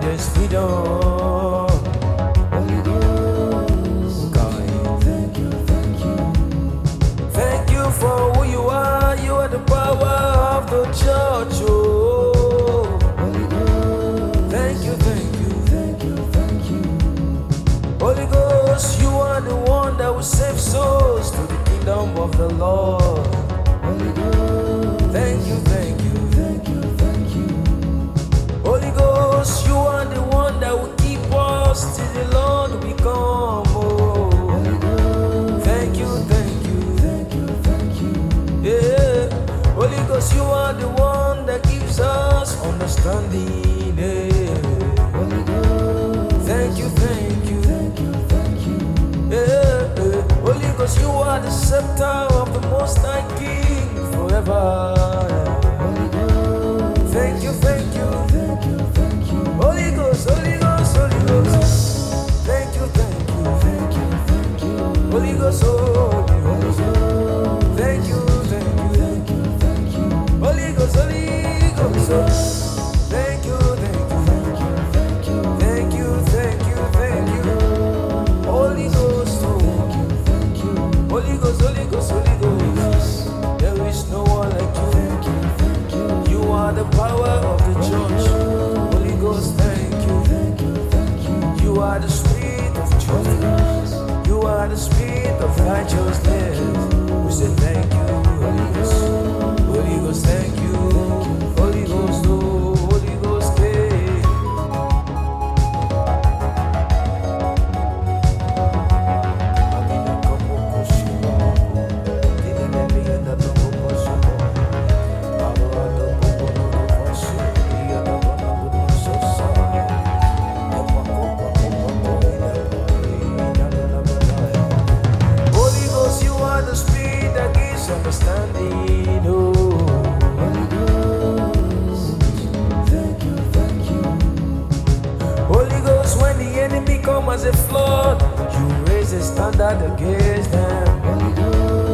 there's freedom. Holy Ghost, God, thank you, thank you. thank you for who you are. You are the power of the church. Oh, Holy Ghost, thank you, thank you. thank you, thank you. Holy Ghost, you are the one that will save souls to the kingdom of the Lord. Holy Ghost, Thank you, thank you. thank you, thank you. Holy Ghost, you are the one that will keep us till the Lord will come. Oh, Holy Ghost, thank you, thank you. thank you, thank you. Yeah, Holy Ghost, you are the one that gives us understanding. Yeah. Holy Ghost, Thank you, thank you. thank you, thank you. Yeah, yeah. Holy Ghost, you are the scepter of the Most High King forever. Holy Ghost, Thank you, thank you. thank you, thank you. Holy Ghost, Holy Ghost, Holy Ghost. Thank you, thank you. Thank you, thank you. Holy Ghost, Holy Ghost. Thank you, thank you. Thank you, thank you. Holy Ghost, Holy Ghost. Thank you, thank you. Thank you, thank you. Thank you, thank you, thank you. Holy Ghost, oh. Thank you, Holy Ghost, Holy Ghost, Holy Ghost. There is no one like you. thank you, thank you. You are the power of the church. Holy Ghost, thank you. Thank you, thank you. You are the spirit of Holy truth. Ghost, You are the spirit of righteousness. We say thank you, Holy Ghost. Holy Ghost, thank you. Holy Ghost, oh, Holy Ghost, hey. Holy Ghost, you are the spirit that gives understanding. Oh, Holy Ghost, thank you, thank you. Holy Ghost, when the enemy come as a flood, you raise a standard against them. Holy Ghost,